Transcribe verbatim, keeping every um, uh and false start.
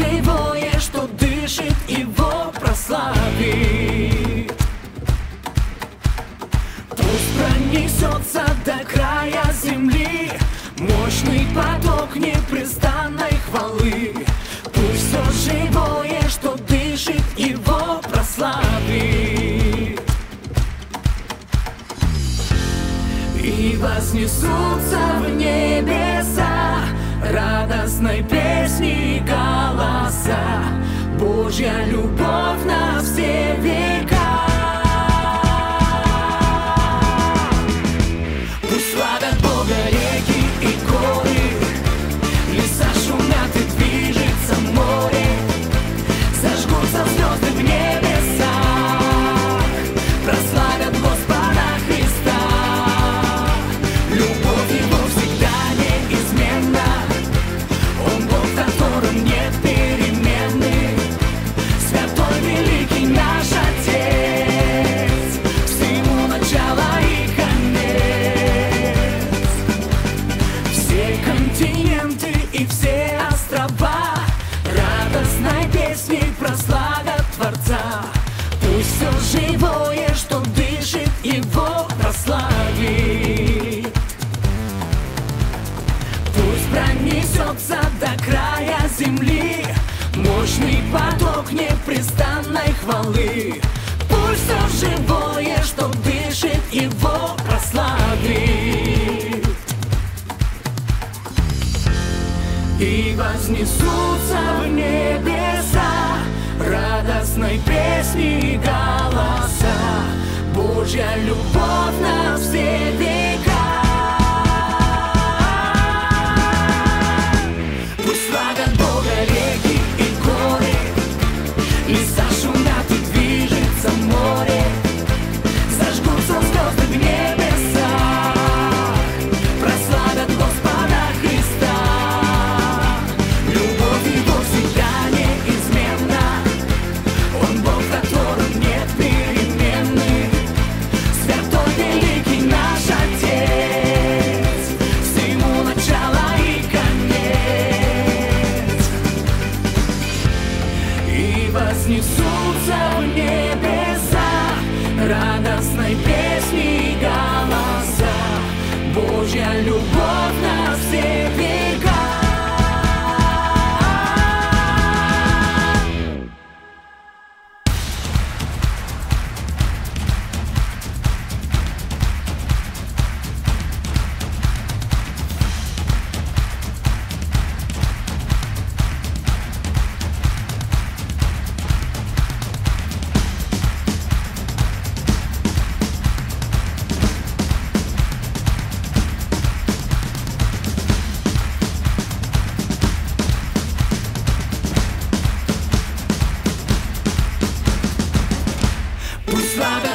живое, что дышит, его прославит. Пусть пронесется до края земли мощный поток непрестанной хвалы. Пусть все живое, что дышит, его прославит. И вознесутся в небеса радостной песни голоса. Божья любовь на все века. Пусть славят Бога реки и горы, леса шумят и движется море, зажгутся звезды в небесах, прославят Господа Христа. Любовь Его всегда неизменна, Он Бог, в котором нет перемены, святой великий наш Отец, всему начало и конец. Все континенты и все острова радостной песней прославят Творца. Пусть все живое, что дышит, его прославит. Пусть пронесется до края земли мощный поток непрестанной хвалы. Пусть все живое, что дышит, его прославит. И вознесутся в небеса радостной песни голоса. Божья любовь на все века. Пусть славят Бога реки и горы, леса шумят и движется море, зажгутся звезды в небесах, прославят Господа Христа. Любовь Его всегда неизменна, Он Бог, в котором нет перемены, святой великий наш Отец, всему начало и конец. И вознесутся в небеса радостной песни голоса. Божья любовь на все века. Слава